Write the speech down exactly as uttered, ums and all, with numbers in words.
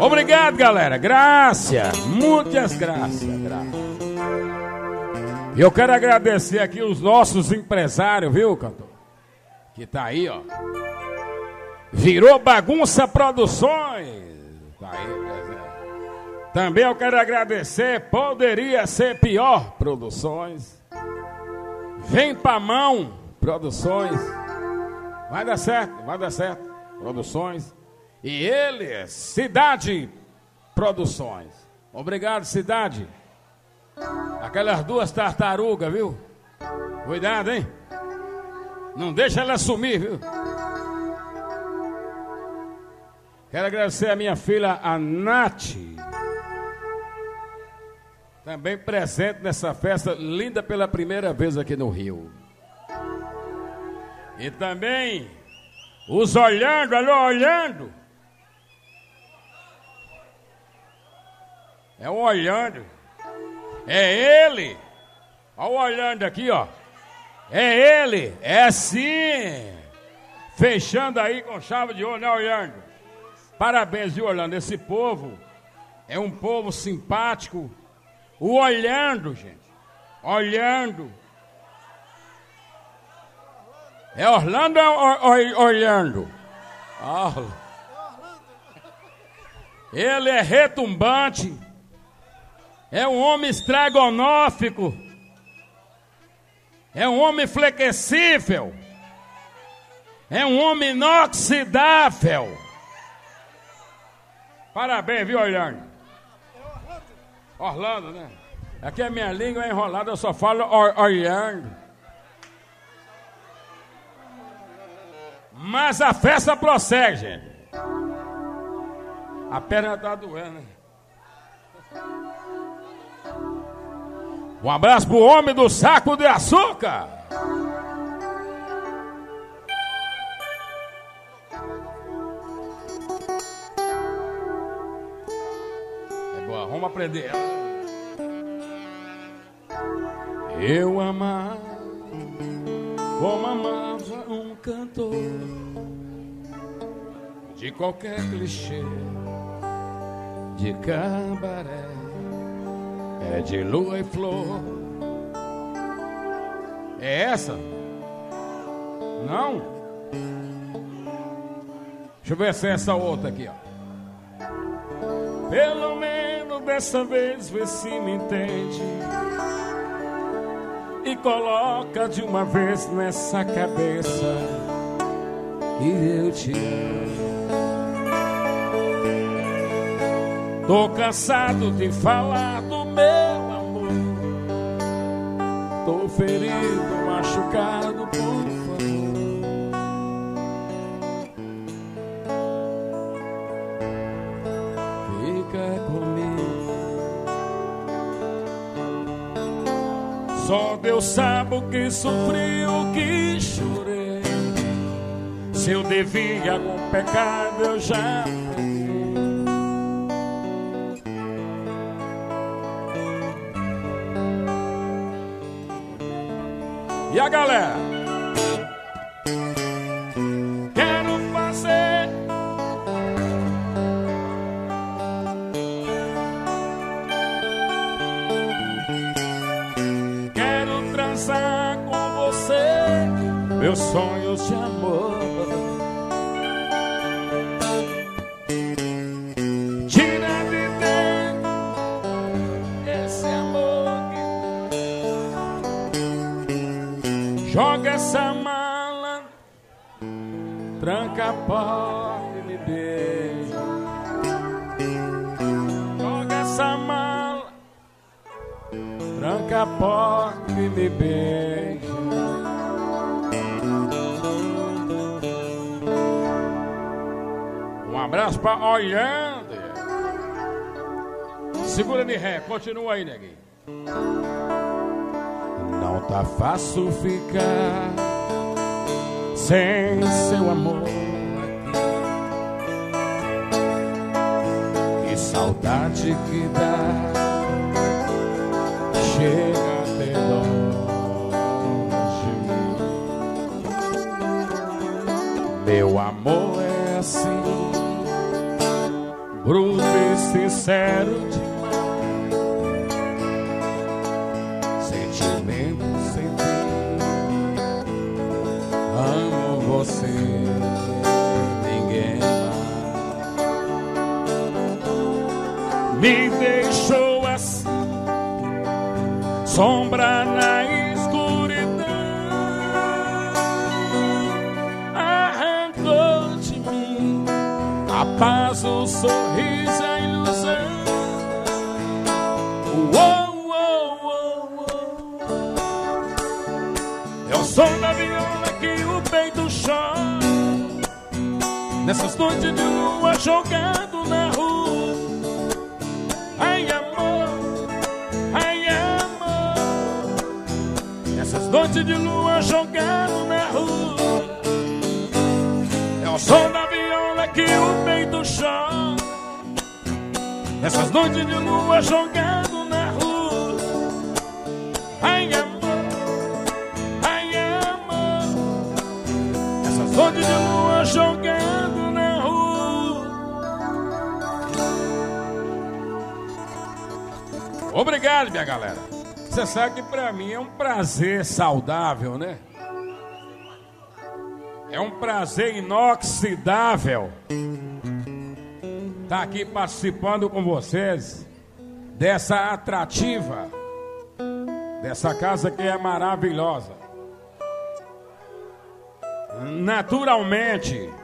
Obrigado, galera. Graças. Muitas graças. graças. E eu quero agradecer aqui os nossos empresários, viu, cantor? Que tá aí, ó. Virou Bagunça Produções. Tá aí, presente. Também eu quero agradecer Poderia Ser Pior Produções. Vem Pra Mão Produções. Vai dar certo, vai dar certo. Produções. E ele, Cidade Produções. Obrigado, Cidade. Aquelas duas tartarugas, viu? Cuidado, hein? Não deixa ela sumir, viu? Quero agradecer a minha filha, a Nath. Também presente nessa festa linda pela primeira vez aqui no Rio. E também os olhando, alô, olhando. É o olhando. É ele. Olha o olhando aqui, ó. É ele. É assim. Fechando aí com chave de ouro, né, olhando? Parabéns, viu, Orlando? Esse povo é um povo simpático. O olhando, gente. Olhando. É Orlando ou é olhando? Oh. Ele é retumbante. É um homem estrogonófico. É um homem flexível. É um homem inoxidável. Parabéns, viu, Orlando? Orlando, né? Aqui a minha língua é enrolada, eu só falo or Orlando. Mas a festa prossegue, gente. A perna tá doendo, né? Um abraço pro homem do saco de açúcar. É boa, vamos aprender. Eu amava como amava um cantor de qualquer clichê, de cabaré. É de lua e flor. É essa? Não? Deixa eu ver se é essa outra aqui, ó. Pelo menos dessa vez vê se me entende e coloca de uma vez nessa cabeça que eu te amo. Tô cansado de falar do meu amor. Tô ferido, machucado, por favor. Fica comigo. Só Deus sabe o que sofri, o que chorei. Se eu devia algum pecado, eu já paguei. E a galera? Quero fazer Quero transar com você meus sonhos de amor. Tira de dentro esse amor que... Joga essa mala, tranca a porta e me beija. Joga essa mala, tranca a porta e me beija. Um abraço pra Olhando. Segura de ré, continua aí, neguinho. Não tá fácil ficar sem seu amor aqui. Que saudade que dá, chega até longe. Meu amor é assim, bruto e sincero demais. Sentimento sem fim. Amo você, ninguém mais. Me deixou assim, sombra na escuridão. Arrancou de mim a paz, o sorriso, a ilusão. Uou, uou, uou, uou. É o som da viola que o peito chora nessas noites de lua jogado na rua. Ai, amor, ai, amor, nessas noites de lua jogado na rua. É o som da viola que o peito chora nessas noites de lua jogado na rua. Ai, amor, ai, amor, nessas noites de lua jogado na rua. Obrigado, minha galera. Você sabe que pra mim é um prazer saudável, né? É um prazer inoxidável estar aqui participando com vocês dessa atrativa, dessa casa que é maravilhosa. Naturalmente,